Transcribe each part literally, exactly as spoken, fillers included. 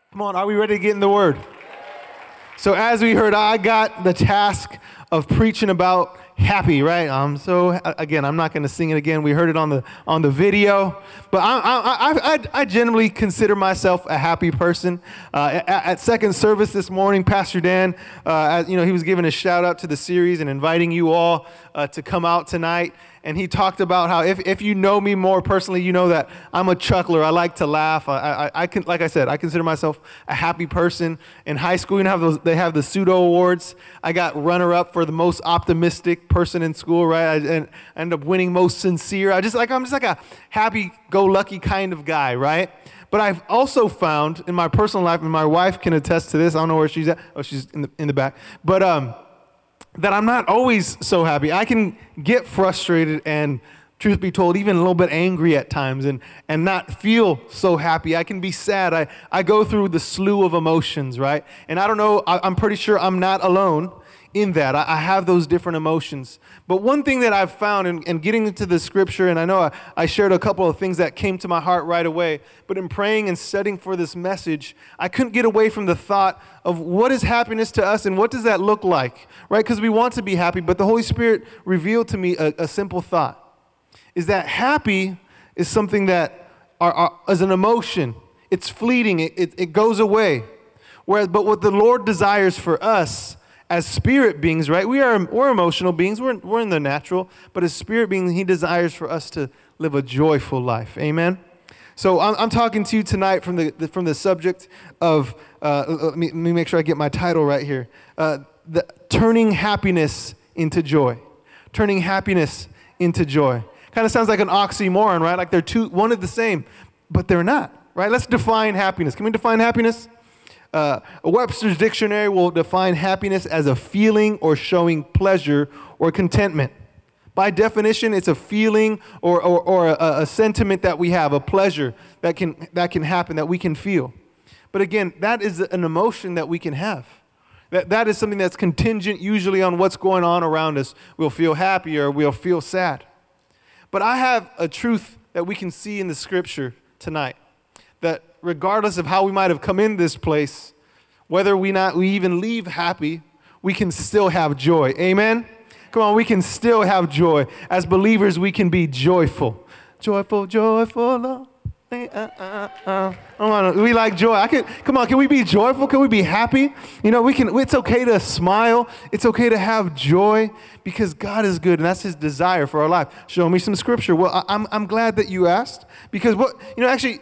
Come on, are we ready to get in the Word? So as we heard, I got the task of preaching about happy, right? Um, so again, I'm not going to sing it again. We heard it on the on the video, but I I I, I generally consider myself a happy person. Uh, at, at second service this morning, Pastor Dan, uh, you know, he was giving a shout out to the series and inviting you all uh, to come out tonight. And he talked about how if, if you know me more personally, you know that I'm a chuckler. I like to laugh. I, I, I can, like I said, I consider myself a happy person. In high school, you know, have those, they have the pseudo awards. I got runner-up for the most optimistic person in school, right? I, and I ended up winning most sincere. I just like I'm just like a happy-go-lucky kind of guy, right? But I've also found in my personal life, and my wife can attest to this. I don't know where she's at. Oh, she's in the in the back. But um. that I'm not always so happy. I can get frustrated and, truth be told, even a little bit angry at times and, and not feel so happy. I can be sad. I, I go through the slew of emotions, right? And I don't know, I, I'm pretty sure I'm not alone in that. I, I have those different emotions. But one thing that I've found in, in getting into the scripture, and I know I, I shared a couple of things that came to my heart right away, but in praying and studying for this message, I couldn't get away from the thought of what is happiness to us and what does that look like, right? Because we want to be happy, but the Holy Spirit revealed to me a, a simple thought, is that happy is something that are, are, is an emotion. It's fleeting. It, it, it goes away. Whereas, but what the Lord desires for us as spirit beings, right? We are we're emotional beings. We're we're in the natural, but as spirit beings, He desires for us to live a joyful life. Amen. So I'm, I'm talking to you tonight from the, the from the subject of. Uh, let, me, let me make sure I get my title right here. Uh, the turning happiness into joy. Turning happiness into joy. Kind of sounds like an oxymoron, right? Like they're two one and the same, but they're not, right? Let's define happiness. Can we define happiness? Uh, Webster's dictionary will define happiness as a feeling or showing pleasure or contentment. By definition, it's a feeling or, or, or a, a sentiment that we have, a pleasure that can, that can happen, that we can feel. But again, that is an emotion that we can have. That, that is something that's contingent usually on what's going on around us. We'll feel happy or we'll feel sad. But I have a truth that we can see in the scripture tonight, that regardless of how we might have come in this place, whether we not we even leave happy, we can still have joy. Amen? Come on, we can still have joy. As believers, we can be joyful. Joyful, joyful, Lord. Uh, uh, uh. Come on, we like joy. I can, come on, can we be joyful? Can we be happy? You know, we can. It's okay to smile. It's okay to have joy because God is good, and that's His desire for our life. Show me some scripture. Well, I, I'm I'm glad that you asked because what you know actually.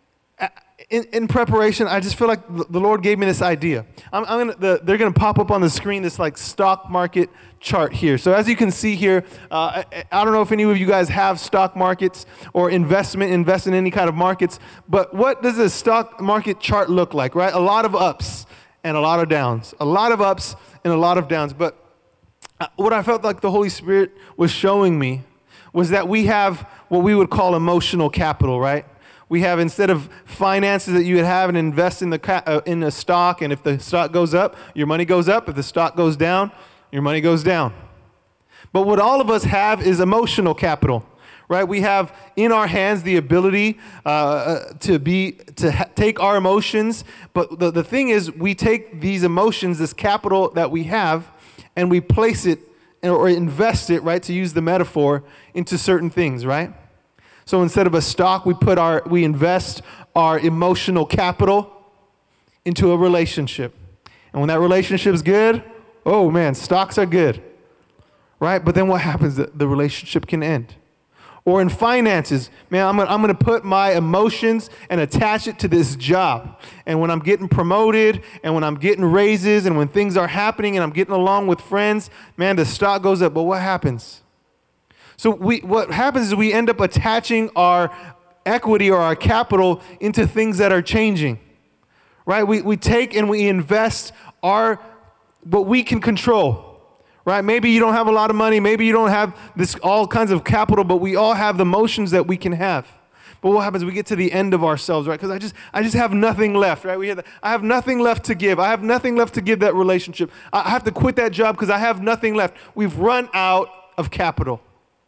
In, in preparation, I just feel like the Lord gave me this idea. I'm, I'm gonna, the, they're going to pop up on the screen this like stock market chart here. So as you can see here, uh, I, I don't know if any of you guys have stock markets or investment, invest in any kind of markets, but what does a stock market chart look like, right? A lot of ups and a lot of downs. A lot of ups and a lot of downs. But what I felt like the Holy Spirit was showing me was that we have what we would call emotional capital, right? We have, instead of finances that you would have and invest in the ca- uh, in a stock, and if the stock goes up, your money goes up. If the stock goes down, your money goes down. But what all of us have is emotional capital, right? We have in our hands the ability uh, to be to ha- take our emotions. But the, the thing is, we take these emotions, this capital that we have, and we place it or invest it, right, to use the metaphor, into certain things, right? So instead of a stock, we put our, we invest our emotional capital into a relationship. And when that relationship's good, oh man, stocks are good, right? But then what happens? The, the relationship can end. Or in finances, man, I'm gonna, I'm gonna put my emotions and attach it to this job. And when I'm getting promoted and when I'm getting raises and when things are happening and I'm getting along with friends, man, the stock goes up. But what happens? So we, what happens is we end up attaching our equity or our capital into things that are changing, right? We we take and we invest our what we can control, right? Maybe you don't have a lot of money, maybe you don't have this all kinds of capital, but we all have the emotions that we can have. But what happens? We get to the end of ourselves, right? Because I just I just have nothing left, right? We have the, I have nothing left to give. I have nothing left to give that relationship. I have to quit that job because I have nothing left. We've run out of capital.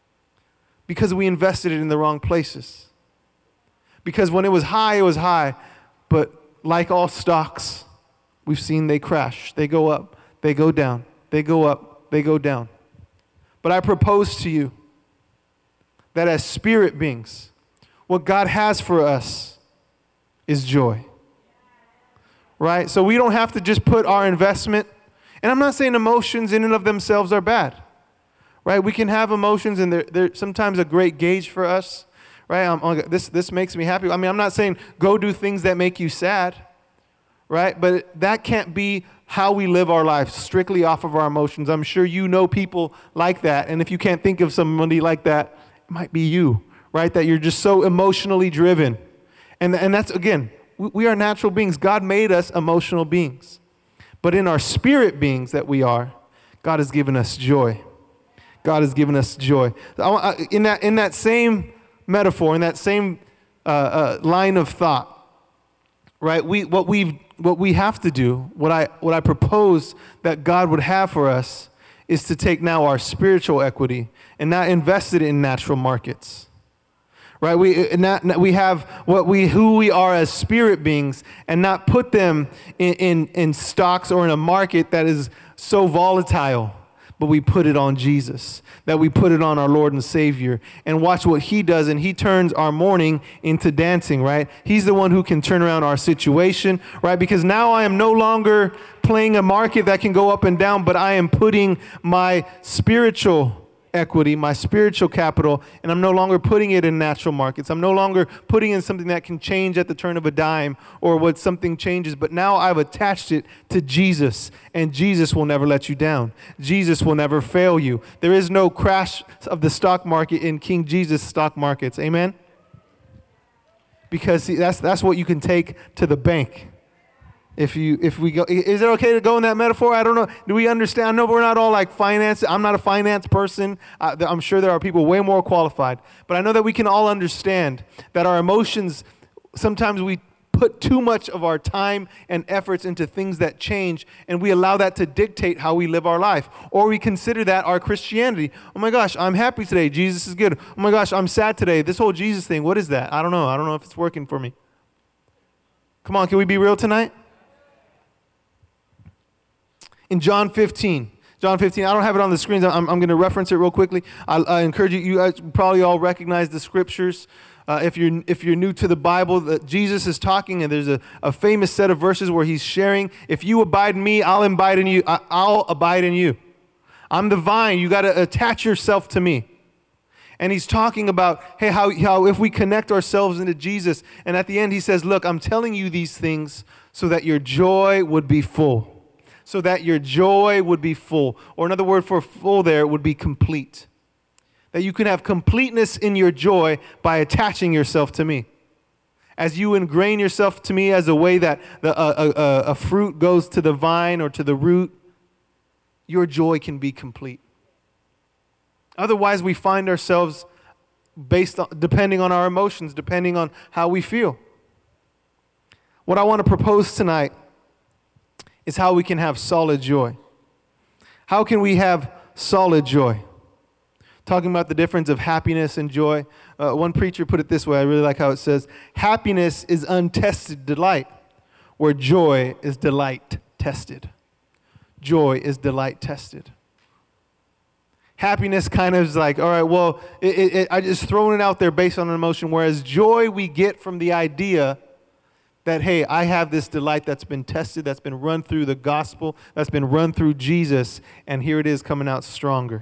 Because we invested it in the wrong places. Because when it was high, it was high. But like all stocks, we've seen they crash, they go up, they go down, they go up, they go down. But I propose to you that as spirit beings, what God has for us is joy. Right? So we don't have to just put our investment, and I'm not saying emotions in and of themselves are bad. Right? We can have emotions, and they're, they're sometimes a great gauge for us. Right? Um, this, this makes me happy. I mean, I'm not saying go do things that make you sad. Right? But that can't be how we live our lives, strictly off of our emotions. I'm sure you know people like that. And if you can't think of somebody like that, it might be you, right? That you're just so emotionally driven. And, and that's, again, we, we are natural beings. God made us emotional beings. But in our spirit beings that we are, God has given us joy. God has given us joy. In that, in that same metaphor, in that same uh, uh, line of thought, right? We what we what we have to do, what I what I propose that God would have for us, is to take now our spiritual equity and not invest it in natural markets, right? We not, we have what we who we are as spirit beings, and not put them in, in in stocks or in a market that is so volatile. But we put it on Jesus, that we put it on our Lord and Savior, and watch what he does, and he turns our mourning into dancing, right? He's the one who can turn around our situation, right? Because now I am no longer playing a market that can go up and down, but I am putting my spiritual equity, my spiritual capital, and I'm no longer putting it in natural markets. I'm no longer putting in something that can change at the turn of a dime or what something changes, but now I've attached it to Jesus, and Jesus will never let you down. Jesus will never fail you. There is no crash of the stock market in King Jesus stock markets. Amen? Because see, that's that's what you can take to the bank. If you, if we go, is it okay to go in that metaphor? I don't know. Do we understand? I know we're not all like finance. I'm not a finance person. Uh, I'm sure there are people way more qualified. But I know that we can all understand that our emotions, sometimes we put too much of our time and efforts into things that change, and we allow that to dictate how we live our life. Or we consider that our Christianity. Oh my gosh, I'm happy today. Jesus is good. Oh my gosh, I'm sad today. This whole Jesus thing, what is that? I don't know. I don't know if it's working for me. Come on, can we be real tonight? In John fifteen, John fifteen, I don't have it on the screens. I'm, I'm going to reference it real quickly. I, I encourage you, you guys probably all recognize the scriptures. Uh, if you're if you're new to the Bible, that Jesus is talking, and there's a, a famous set of verses where he's sharing, if you abide in me, I'll abide in you. I, I'll abide in you. I'm the vine. You got to attach yourself to me. And he's talking about, hey, how, how if we connect ourselves into Jesus, and at the end he says, look, I'm telling you these things so that your joy would be full. So that your joy would be full. Or another word for full there would be complete. That you can have completeness in your joy by attaching yourself to me. As you ingrain yourself to me as a way that the, uh, a, a fruit goes to the vine or to the root, your joy can be complete. Otherwise, we find ourselves based on, depending on our emotions, depending on how we feel. What I want to propose tonight is how we can have solid joy. How can we have solid joy? Talking about the difference of happiness and joy. Uh, one preacher put it this way, I really like how it says, happiness is untested delight, where joy is delight tested. Joy is delight tested. Happiness kind of is like, all right, well, it, it, it, I just throwing it out there based on an emotion, whereas joy we get from the idea that, hey, I have this delight that's been tested, that's been run through the gospel, that's been run through Jesus, and here it is coming out stronger.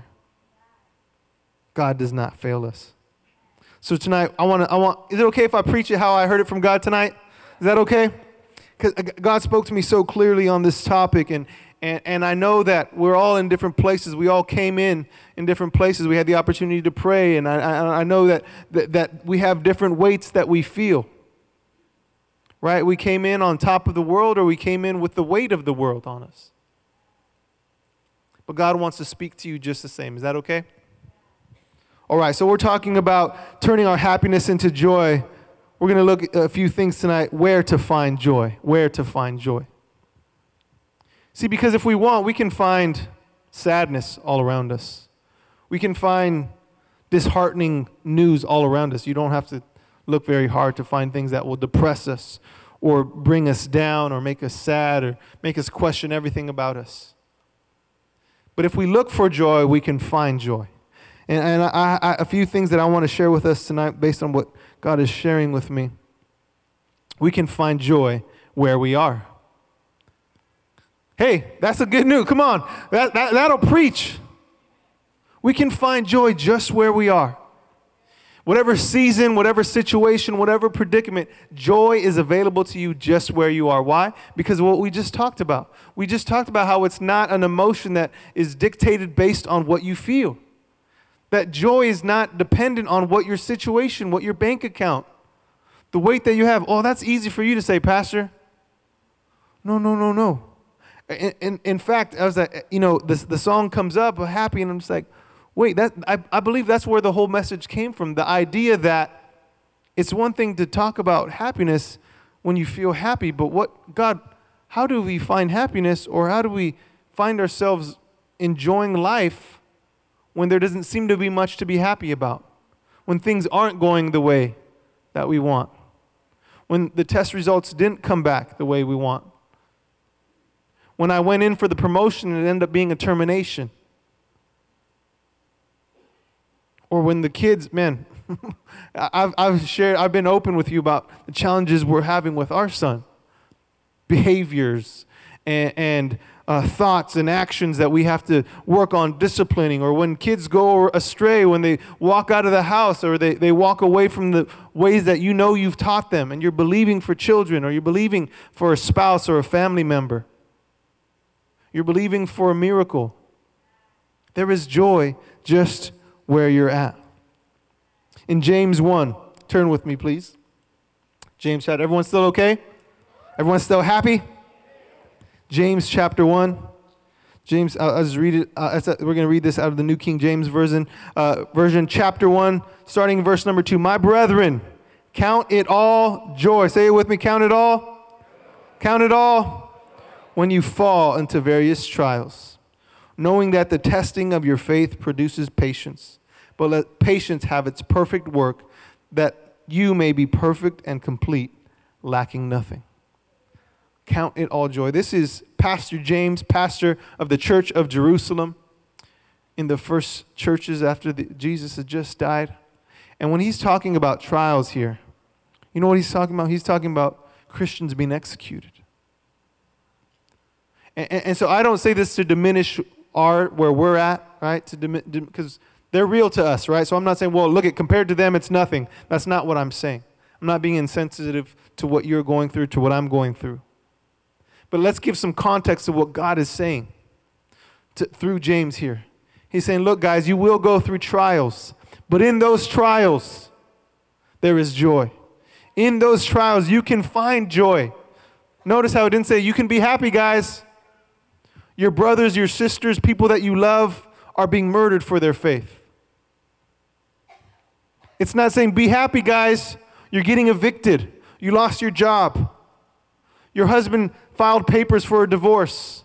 God does not fail us. So tonight, I want to, I want, is it okay if I preach it how I heard it from God tonight? Is that okay? Because God spoke to me so clearly on this topic, and, and, and I know that we're all in different places. We all came in in different places. We had the opportunity to pray, and I, I, I know that, that, that we have different weights that we feel. Right? We came in on top of the world, or we came in with the weight of the world on us. But God wants to speak to you just the same. Is that okay? All right, so we're talking about turning our happiness into joy. We're going to look at a few things tonight, where to find joy, where to find joy. See, because if we want, we can find sadness all around us. We can find disheartening news all around us. You don't have to look very hard to find things that will depress us or bring us down or make us sad or make us question everything about us. But if we look for joy, we can find joy. And, and I, I, a few things that I want to share with us tonight based on what God is sharing with me. We can find joy where we are. Hey, that's a good news. Come on. That, that, that'll preach. We can find joy just where we are. Whatever season, whatever situation, whatever predicament, joy is available to you just where you are. Why? Because of what we just talked about. We just talked about how it's not an emotion that is dictated based on what you feel. That joy is not dependent on what your situation, what your bank account, the weight that you have. Oh, that's easy for you to say, Pastor. No, no, no, no. In, in, in fact, I was like, you know, the, the song comes up, happy, and I'm just like, wait, that I, I believe that's where the whole message came from. The idea that it's one thing to talk about happiness when you feel happy, but what, God, how do we find happiness, or how do we find ourselves enjoying life when there doesn't seem to be much to be happy about? When things aren't going the way that we want? When the test results didn't come back the way we want? When I went in for the promotion and it ended up being a termination? Or when the kids, man, I've, I've shared, I've been open with you about the challenges we're having with our son. Behaviors and, and uh, thoughts and actions that we have to work on disciplining. Or when kids go astray, when they walk out of the house, or they, they walk away from the ways that you know you've taught them, and you're believing for children, or you're believing for a spouse or a family member. You're believing for a miracle. There is joy just where you're at. In James one, turn with me, please. James chapter, everyone still okay? Everyone still happy? James chapter one. James, I'll, I'll just read it. Uh, we're going to read this out of the New King James Version. Uh, version, chapter one, starting in verse number two. My brethren, count it all joy. Say it with me, count it all. Count it all when you fall into various trials, knowing that the testing of your faith produces patience. But let patience have its perfect work, that you may be perfect and complete, lacking nothing. Count it all joy. This is Pastor James, pastor of the Church of Jerusalem, in the first churches after the, Jesus had just died. And when he's talking about trials here, you know what he's talking about? He's talking about Christians being executed. And, and, and so I don't say this to diminish our where we're at, right? To because they're real to us, right? So I'm not saying, well, look, at compared to them, it's nothing. That's not what I'm saying. I'm not being insensitive to what you're going through, to what I'm going through. But let's give some context to what God is saying to, through James here. He's saying, look, guys, you will go through trials, but in those trials, there is joy. In those trials, you can find joy. Notice how it didn't say you can be happy, guys. Your brothers, your sisters, people that you love are being murdered for their faith. It's not saying be happy, guys. You're getting evicted. You lost your job. Your husband filed papers for a divorce.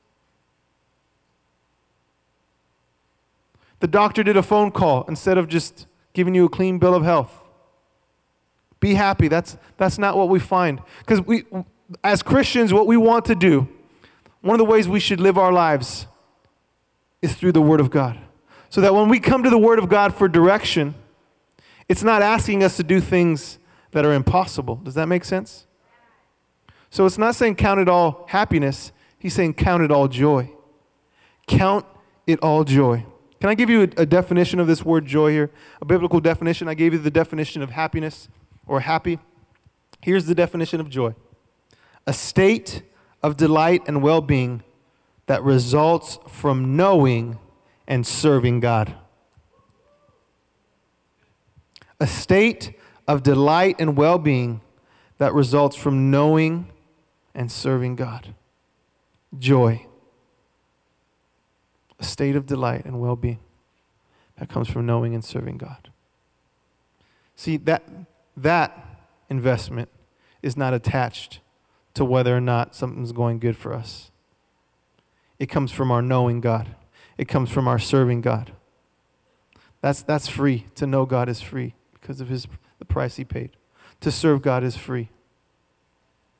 The doctor did a phone call instead of just giving you a clean bill of health. Be happy. That's, that's not what we find. Because we, as Christians, what we want to do, one of the ways we should live our lives is through the Word of God. So that when we come to the Word of God for direction, it's not asking us to do things that are impossible. Does that make sense? So it's not saying count it all happiness. He's saying count it all joy. Count it all joy. Can I give you a, a definition of this word joy here? A biblical definition. I gave you the definition of happiness or happy. Here's the definition of joy. A state of delight and well-being that results from knowing and serving God. A state of delight and well-being that results from knowing and serving God. Joy. A state of delight and well-being that comes from knowing and serving God. See, that, that investment is not attached to whether or not something's going good for us. It comes from our knowing God. It comes from our serving God. That's, that's free. To know God is free because of his, the price he paid. To serve God is free.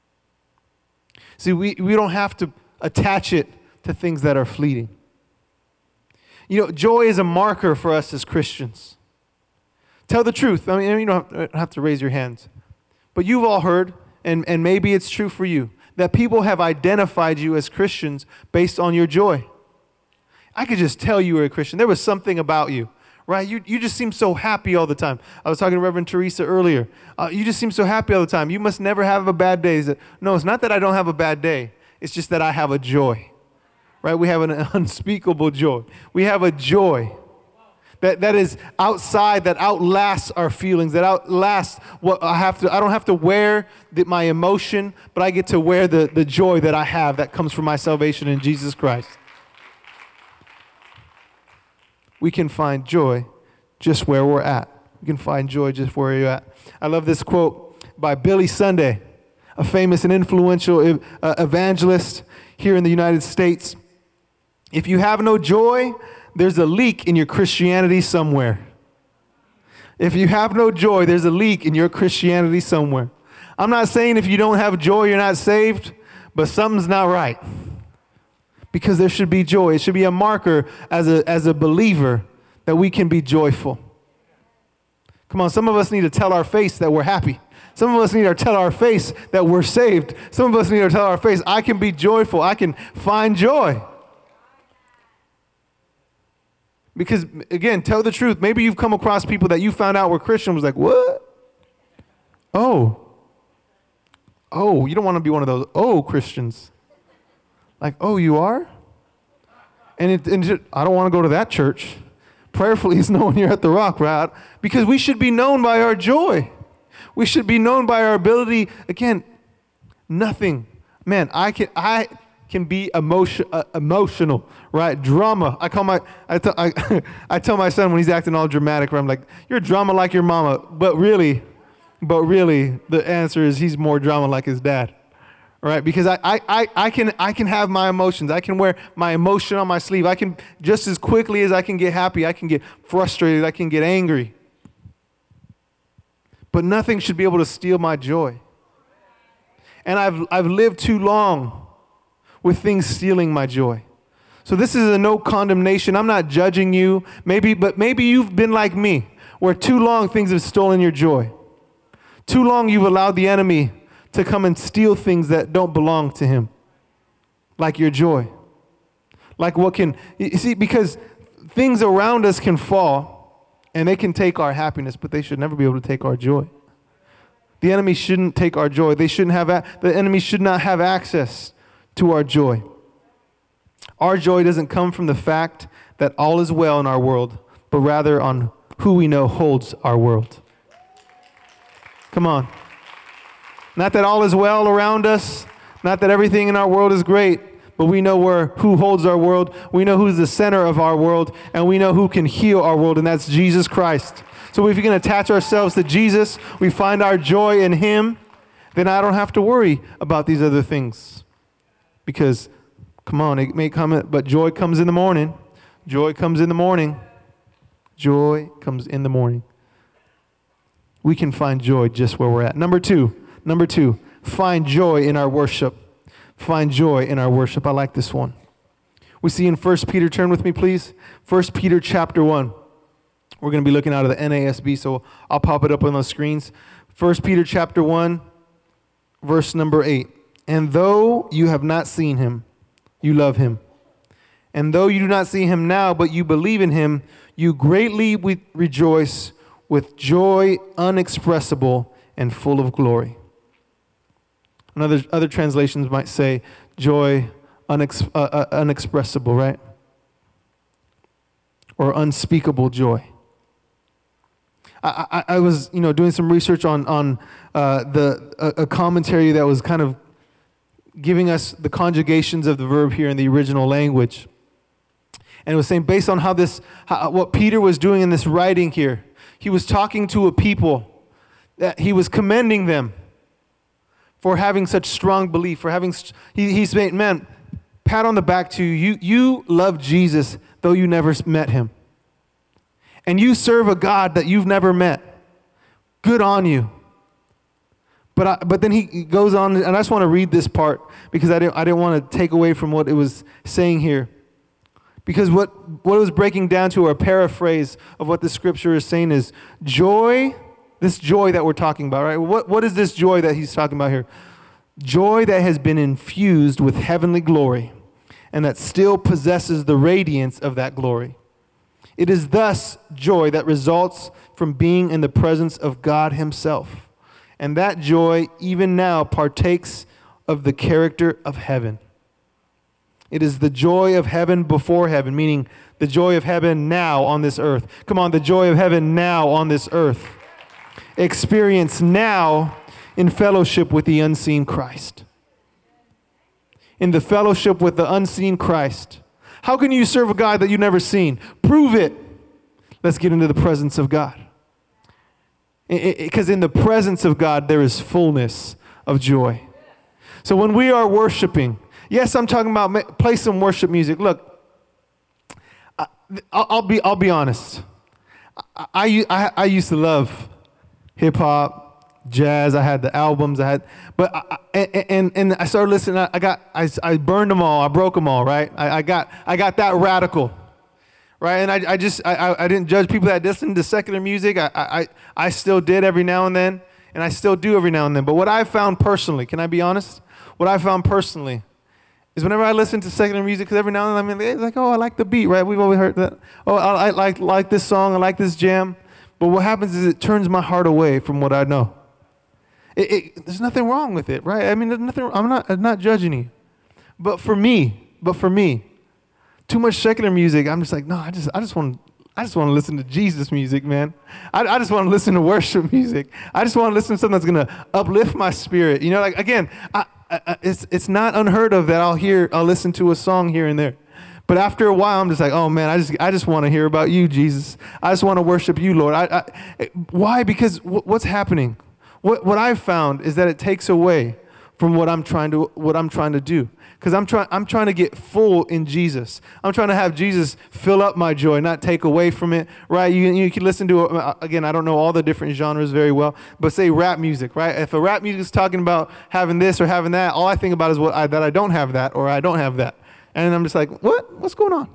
See, we, we don't have to attach it to things that are fleeting. You know, joy is a marker for us as Christians. Tell the truth. I mean, you don't have to raise your hands. But you've all heard, and, and maybe it's true for you, that people have identified you as Christians based on your joy. I could just tell you were a Christian. There was something about you, right? You, you just seem so happy all the time. I was talking to Reverend Teresa earlier. Uh, you just seem so happy all the time. You must never have a bad day. No, it's not that I don't have a bad day. It's just that I have a joy, right? We have an unspeakable joy. We have a joy that, that is outside, that outlasts our feelings, that outlasts what I have to. I don't have to wear the, my emotion, but I get to wear the, the joy that I have that comes from my salvation in Jesus Christ. We can find joy just where we're at. We can find joy just where you're at. I love this quote by Billy Sunday, a famous and influential uh, evangelist here in the United States. If you have no joy, there's a leak in your Christianity somewhere. If you have no joy, there's a leak in your Christianity somewhere. I'm not saying if you don't have joy, you're not saved, but something's not right. Because there should be joy. It should be a marker as a, as a believer that we can be joyful. Come on, some of us need to tell our face that we're happy. Some of us need to tell our face that we're saved. Some of us need to tell our face, I can be joyful. I can find joy. Because, again, tell the truth. Maybe you've come across people that you found out were Christian, was like, what? Oh. Oh, you don't want to be one of those, oh, Christians. Like, oh, you are? And, it, and it, I don't want to go to that church. Prayerfully is knowing you're at the Rock, right? Because we should be known by our joy. We should be known by our ability. Again, nothing. Man, I can I can be emotion, uh, emotional, right? Drama. I call my I, t- I, I tell my son when he's acting all dramatic, where I'm like, you're drama like your mama. But really, but really, the answer is he's more drama like his dad. Right? Because I, I, I, I can I can have my emotions. I can wear my emotion on my sleeve. I can, just as quickly as I can get happy, I can get frustrated, I can get angry. But nothing should be able to steal my joy. And I've I've lived too long with things stealing my joy. So this is a no condemnation. I'm not judging you. Maybe, but maybe you've been like me, where too long things have stolen your joy. Too long you've allowed the enemy to come and steal things that don't belong to him, like your joy. Like what can, you see, because things around us can fall and they can take our happiness, but they should never be able to take our joy. The enemy shouldn't take our joy. They shouldn't have, a, the enemy should not have access to our joy. Our joy doesn't come from the fact that all is well in our world, but rather on who we know holds our world. Come on. Not that all is well around us, not that everything in our world is great, but we know where who holds our world. We know who's the center of our world, and we know who can heal our world, and that's Jesus Christ. So if we can attach ourselves to Jesus, we find our joy in him, then I don't have to worry about these other things. Because, come on, it may come, but joy comes in the morning. Joy comes in the morning. Joy comes in the morning. We can find joy just where we're at. Number two. Number two, find joy in our worship. Find joy in our worship. I like this one. We see in First Peter, turn with me, please. First Peter chapter one. We're going to be looking out of the N A S B, so I'll pop it up on the screens. First Peter chapter one, verse number eight. And though you have not seen him, you love him. And though you do not see him now, but you believe in him, you greatly re- rejoice with joy unexpressible and full of glory. Another other translations might say joy unex, uh, uh, unexpressible, right? Or unspeakable joy. I, I, I was, you know, doing some research on on uh, the a, a commentary that was kind of giving us the conjugations of the verb here in the original language, and it was saying based on how this, how, what Peter was doing in this writing here, he was talking to a people that he was commending them for having such strong belief, for having, he, he's saying, man, pat on the back to you. You, you love Jesus, though you never met him. And you serve a God that you've never met. Good on you. But I, but then he goes on, and I just want to read this part because I didn't I didn't want to take away from what it was saying here. Because what, what it was breaking down to, or a paraphrase of what the scripture is saying, is joy, this joy that we're talking about, right? What what is this joy that he's talking about here? Joy that has been infused with heavenly glory and that still possesses the radiance of that glory. It is thus joy that results from being in the presence of God himself. And that joy, even now, partakes of the character of heaven. It is the joy of heaven before heaven, meaning the joy of heaven now on this earth. Come on, the joy of heaven now on this earth. Experience now in fellowship with the unseen Christ. In the fellowship with the unseen Christ. How can you serve a God that you've never seen? Prove it. Let's get into the presence of God. Because in the presence of God, there is fullness of joy. So when we are worshiping, yes, I'm talking about play some worship music. Look, I, I'll be I'll be honest. I, I, I used to love hip hop, jazz. I had the albums. I had, but I, and, and and I started listening. I got I, I burned them all. I broke them all. Right. I, I got I got that radical. Right. And I I just I I didn't judge people that listened to secular music. I I I still did every now and then, and I still do every now and then. But what I found personally, can I be honest? What I found personally is whenever I listen to secular music, because every now and then I'm like, oh, I like the beat, right? We've always heard that. Oh, I, I like like this song, I like this jam. But what happens is it turns my heart away from what I know. It, it, there's nothing wrong with it, right? I mean, there's nothing. I'm not I'm not judging you. But for me, but for me, too much secular music, I'm just like, no, I just I just want I just want to listen to Jesus music, man. I, I just want to listen to worship music. I just want to listen to something that's gonna uplift my spirit. You know, like again, I. It's it's not unheard of that I'll hear I'll listen to a song here and there, but after a while I'm just like, oh man, I just I just want to hear about you, Jesus. I just want to worship you, Lord. I, I, why? Because w- what's happening? What what I've found is that it takes away from what I'm trying to what I'm trying to do. Because I'm trying I'm trying to get full in Jesus. I'm trying to have Jesus fill up my joy, not take away from it, right? You you can listen to, again, I don't know all the different genres very well, but say rap music, right? If a rap music is talking about having this or having that, all I think about is what I, that I don't have that or I don't have that. And I'm just like, what? What's going on?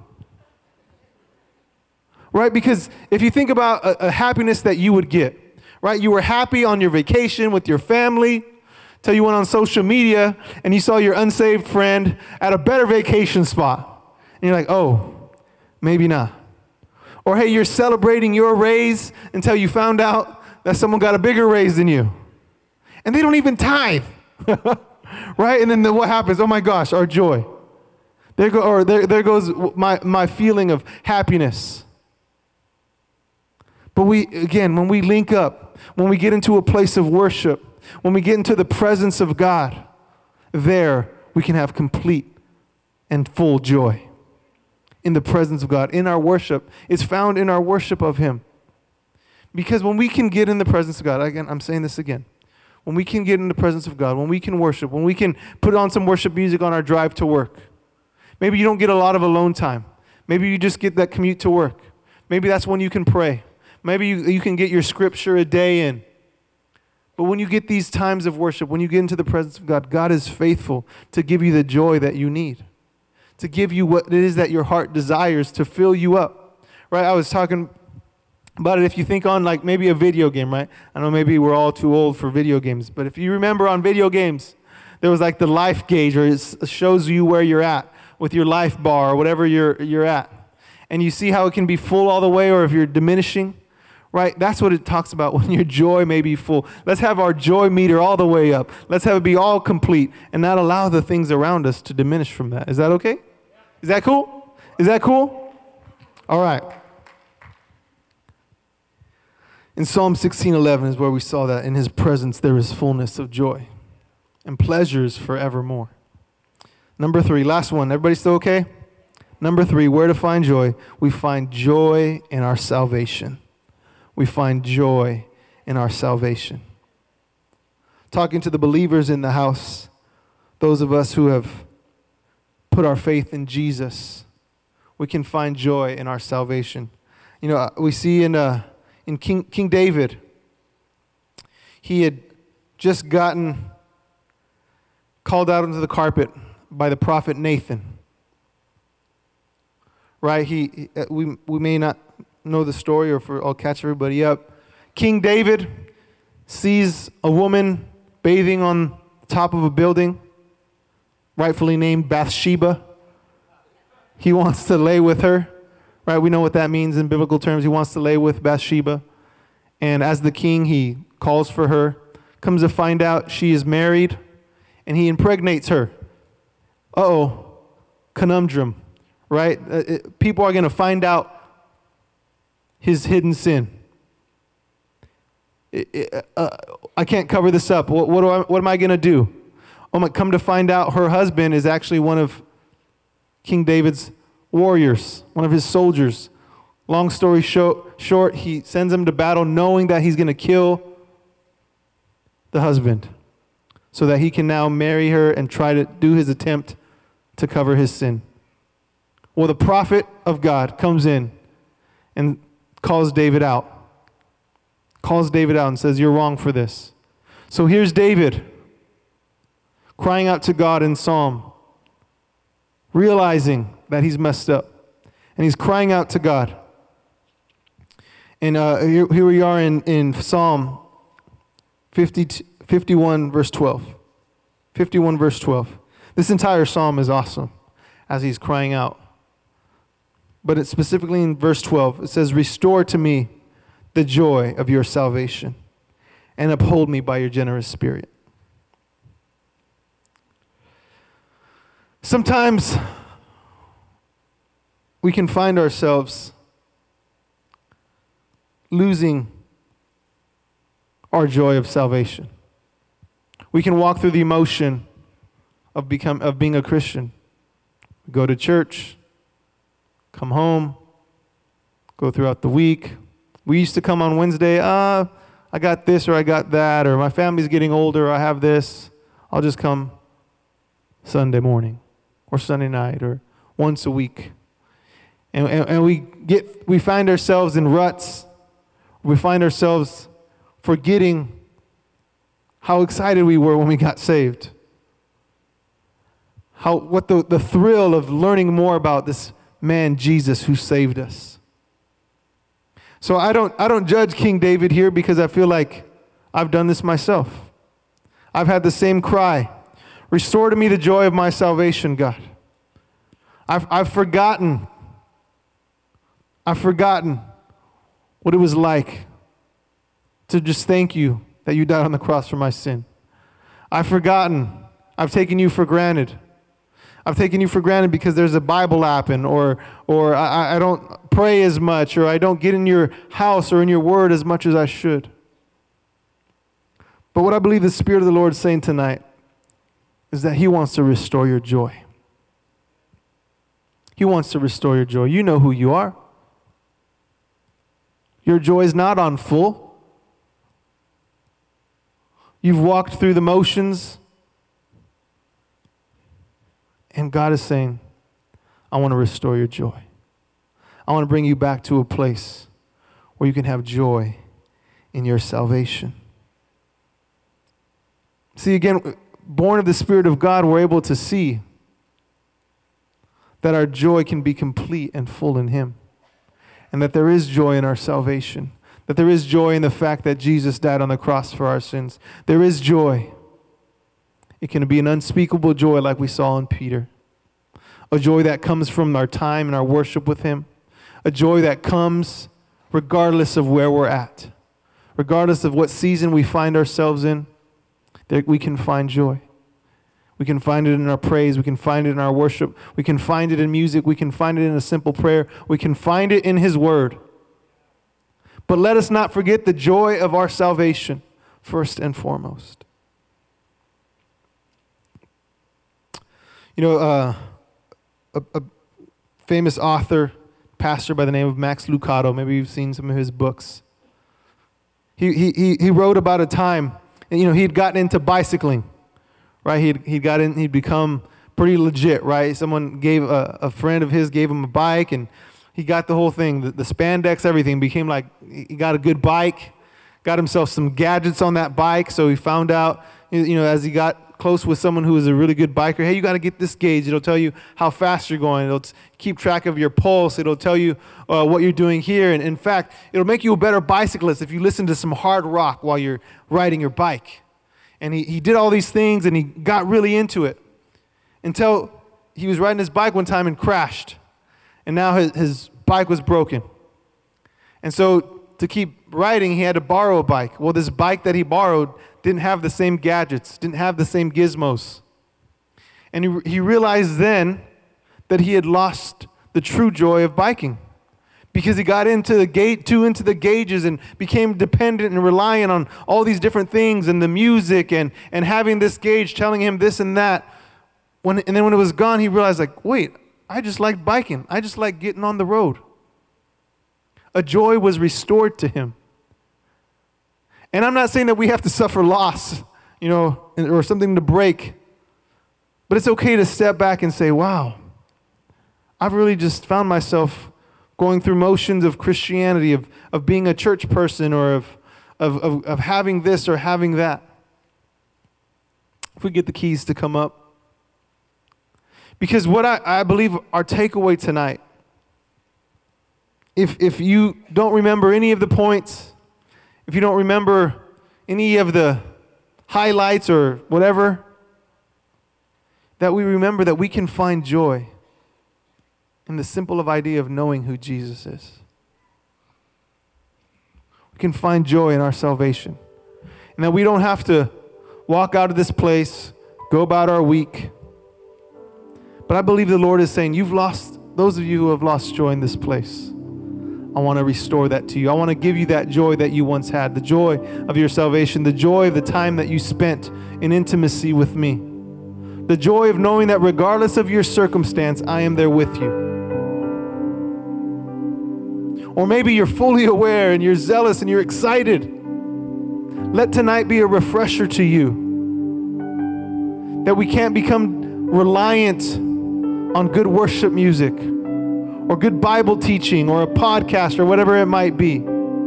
Right? Because if you think about a, a happiness that you would get, right? You were happy on your vacation with your family, till you went on social media and you saw your unsaved friend at a better vacation spot. And you're like, oh, maybe not. Or hey, you're celebrating your raise until you found out that someone got a bigger raise than you. And they don't even tithe. Right? And then the, what happens? Oh my gosh, our joy. There go, or there, there goes my, my feeling of happiness. But we, again, when we link up, when we get into a place of worship, when we get into the presence of God, there we can have complete and full joy in the presence of God. In our worship, it's found in our worship of Him. Because when we can get in the presence of God, again, I'm saying this again, when we can get in the presence of God, when we can worship, when we can put on some worship music on our drive to work, maybe you don't get a lot of alone time. Maybe you just get that commute to work. Maybe that's when you can pray. Maybe you, you can get your scripture a day in. But when you get these times of worship, when you get into the presence of God, God is faithful to give you the joy that you need, to give you what it is that your heart desires, to fill you up, right? I was talking about it. If you think on like maybe a video game, right? I know maybe we're all too old for video games, but if you remember on video games, there was like the life gauge, or it shows you where you're at with your life bar or whatever you're you're at. And you see how it can be full all the way, or if you're diminishing. Right? That's what it talks about when your joy may be full. Let's have our joy meter all the way up. Let's have it be all complete and not allow the things around us to diminish from that. Is that okay? Is that cool? Is that cool? All right. In Psalm sixteen eleven is where we saw that in His presence there is fullness of joy and pleasures forevermore. Number three, last one. Everybody still okay? Number three, where to find joy? We find joy in our salvation. We find joy in our salvation. Talking to the believers in the house, those of us who have put our faith in Jesus, we can find joy in our salvation. You know, we see in uh, in King King David, he had just gotten called out into the carpet by the prophet Nathan. Right? He, he we we may not know the story, or for I'll catch everybody up. King David sees a woman bathing on top of a building, rightfully named Bathsheba. He wants to lay with her. Right? We know what that means in biblical terms. He wants to lay with Bathsheba. And as the king, he calls for her. Comes to find out she is married, and he impregnates her. Uh-oh, conundrum, right? Uh, it, people are going to find out his hidden sin. It, it, uh, I can't cover this up. What, what, do I, what am I going to do? Oh my, come to find out her husband is actually one of King David's warriors, one of his soldiers. Long story short, short, he sends him to battle knowing that he's going to kill the husband so that he can now marry her and try to do his attempt to cover his sin. Well, the prophet of God comes in and calls David out. Calls David out and says, you're wrong for this. So here's David crying out to God in Psalm, realizing that he's messed up. And he's crying out to God. And uh, here, here we are in, in Psalm fifty, fifty-one, verse twelve. fifty-one, verse twelve. This entire psalm is awesome as he's crying out. But it's specifically in verse twelve. It says, restore to me the joy of your salvation and uphold me by your generous spirit. Sometimes we can find ourselves losing our joy of salvation. We can walk through the emotion of become of being a Christian. Go to church, come home, go throughout the week. We used to come on Wednesday, ah, uh, I got this or I got that, or my family's getting older, I have this. I'll just come Sunday morning or Sunday night or once a week. And, and, and we get we find ourselves in ruts. We find ourselves forgetting how excited we were when we got saved. How what the, the thrill of learning more about this man Jesus who saved us. So I don't I don't judge King David here because I feel like I've done this myself. I've had the same cry. Restore to me the joy of my salvation, God. I've I've forgotten. I've forgotten what it was like to just thank you that you died on the cross for my sin. I've forgotten. I've taken you for granted. I've taken you for granted because there's a Bible app and or or I, I don't pray as much, or I don't get in your house or in your word as much as I should. But what I believe the Spirit of the Lord is saying tonight is that He wants to restore your joy. He wants to restore your joy. You know who you are. Your joy is not on full. You've walked through the motions. And God is saying, I want to restore your joy. I want to bring you back to a place where you can have joy in your salvation. See, again, born of the Spirit of God, we're able to see that our joy can be complete and full in Him. And that there is joy in our salvation. That there is joy in the fact that Jesus died on the cross for our sins. There is joy. It can be an unspeakable joy like we saw in Peter. A joy that comes from our time and our worship with Him. A joy that comes regardless of where we're at. Regardless of what season we find ourselves in, that we can find joy. We can find it in our praise. We can find it in our worship. We can find it in music. We can find it in a simple prayer. We can find it in His Word. But let us not forget the joy of our salvation first and foremost. You know, uh, a, a famous author, pastor by the name of Max Lucado, maybe you've seen some of his books. He he he wrote about a time, and you know, he'd gotten into bicycling, right? He'd he'd got in, he'd become pretty legit, right? Someone gave a, a friend of his gave him a bike, and he got the whole thing, the, the spandex, everything. Became like he got a good bike, got himself some gadgets on that bike. So he found out, you know, as he got close with someone who was a really good biker, hey, you got to get this gauge. It'll tell you how fast you're going. It'll t- keep track of your pulse. It'll tell you uh, what you're doing here. And in fact, it'll make you a better bicyclist if you listen to some hard rock while you're riding your bike. And he, he did all these things, and he got really into it until he was riding his bike one time and crashed. And now his, his bike was broken. And so to keep riding, he had to borrow a bike. Well, this bike that he borrowed didn't have the same gadgets, didn't have the same gizmos. And he, he realized then that he had lost the true joy of biking because he got into the gate, too into the gauges and became dependent and reliant on all these different things and the music and, and having this gauge telling him this and that. When, and then when it was gone, he realized, like, wait, I just like biking. I just like getting on the road. A joy was restored to him. And I'm not saying that we have to suffer loss, you know, or something to break. But it's okay to step back and say, wow, I've really just found myself going through motions of Christianity, of, of being a church person, or of, of, of, of having this or having that. If we get the keys to come up. Because what I, I believe our takeaway tonight, if if you don't remember any of the points, if you don't remember any of the highlights or whatever, that we remember that we can find joy in the simple of idea of knowing who Jesus is. We can find joy in our salvation. And that we don't have to walk out of this place, go about our week. But I believe the Lord is saying, you've lost, those of you who have lost joy in this place, I want to restore that to you. I want to give you that joy that you once had, the joy of your salvation, the joy of the time that you spent in intimacy with me, the joy of knowing that regardless of your circumstance, I am there with you. Or maybe you're fully aware and you're zealous and you're excited. Let tonight be a refresher to you that we can't become reliant on good worship music or good Bible teaching or a podcast or whatever it might be.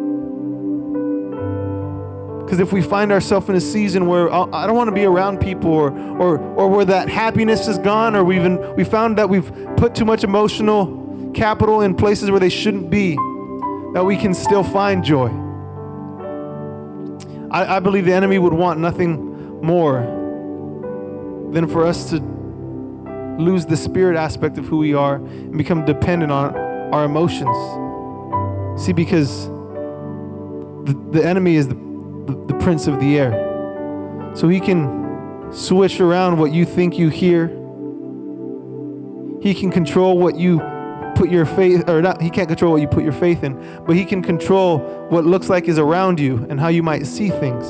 Because if we find ourselves in a season where I don't want to be around people or or or where that happiness is gone, or we've even, we found that we've put too much emotional capital in places where they shouldn't be, that we can still find joy. I, I believe the enemy would want nothing more than for us to lose the spirit aspect of who we are and become dependent on our emotions. See, because the, the enemy is the, the, the prince of the air. So he can switch around what you think you hear. He can control what you put your faith, or not, he can't control what you put your faith in, but he can control what looks like is around you and how you might see things.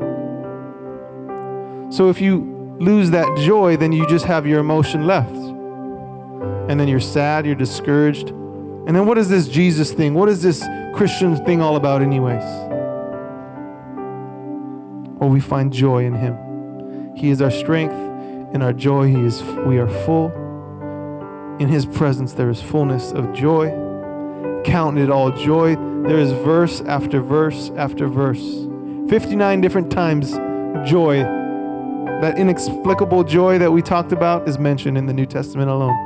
So if you lose that joy, then you just have your emotion left. And then you're sad, you're discouraged. And then what is this Jesus thing? What is this Christian thing all about anyways? Well, we find joy in him. He is our strength and our joy. He is, we are full. In his presence there is fullness of joy. Count it all joy. There is verse after verse after verse. fifty-nine different times joy. That inexplicable joy that we talked about is mentioned in the New Testament alone.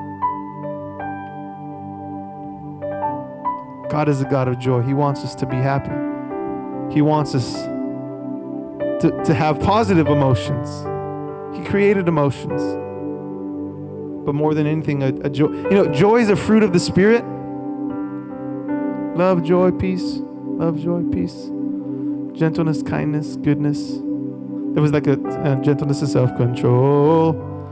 God is a God of joy. He wants us to be happy. He wants us to, to have positive emotions. He created emotions. But more than anything, a, a joy. You know, joy is a fruit of the Spirit. Love, joy, peace. Love, joy, peace. Gentleness, kindness, goodness. There was like a uh, gentleness and self-control.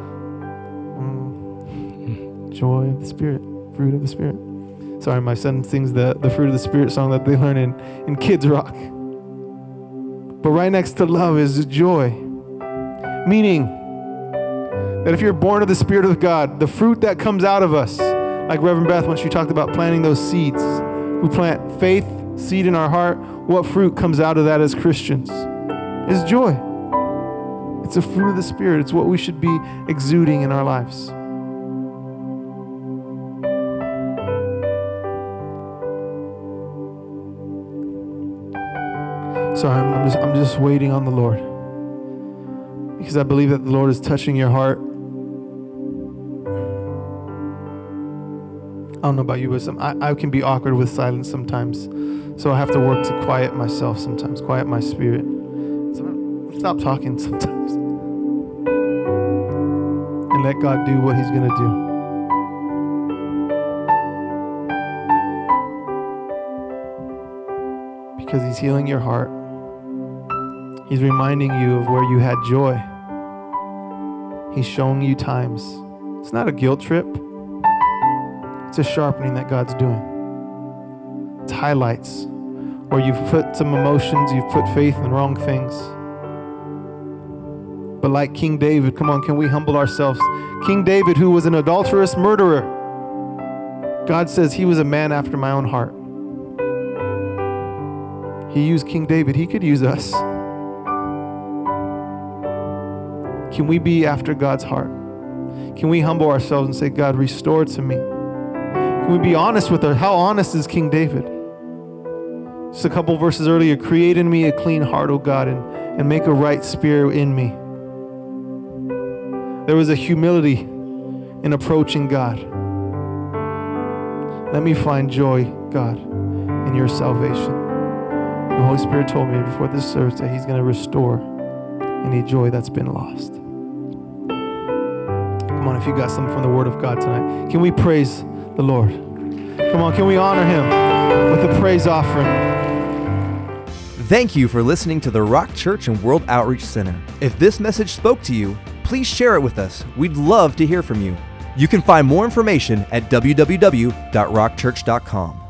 Mm. Joy of the Spirit. Fruit of the Spirit. Sorry, my son sings the, the Fruit of the Spirit song that they learn in, in Kids Rock. But right next to love is joy. Meaning that if you're born of the Spirit of God, the fruit that comes out of us, like Reverend Beth when she talked about planting those seeds, we plant faith, seed in our heart. What fruit comes out of that as Christians? Is joy. It's a fruit of the Spirit. It's what we should be exuding in our lives. Sorry, I'm, I'm just I'm just waiting on the Lord. Because I believe that the Lord is touching your heart. I don't know about you, but some, I, I can be awkward with silence sometimes. So I have to work to quiet myself sometimes, quiet my spirit. So stop talking sometimes. And let God do what He's going to do. Because He's healing your heart. He's reminding you of where you had joy. He's showing you times. It's not a guilt trip. It's a sharpening that God's doing. It's highlights where you've put some emotions, you've put faith in wrong things. But like King David, come on, can we humble ourselves? King David, who was an adulterous murderer, God says he was a man after my own heart. He used King David. He could use us. Can we be after God's heart? Can we humble ourselves and say, God, restore to me? Can we be honest with her? How honest is King David? Just a couple verses earlier, create in me a clean heart, O God, and, and make a right spirit in me. There was a humility in approaching God. Let me find joy, God, in your salvation. The Holy Spirit told me before this service that He's going to restore any joy that's been lost. Come on, if you got something from the Word of God tonight, can we praise the Lord? Come on, can we honor Him with a praise offering? Thank you for listening to the Rock Church and World Outreach Center. If this message spoke to you, please share it with us. We'd love to hear from you. You can find more information at w w w dot rock church dot com.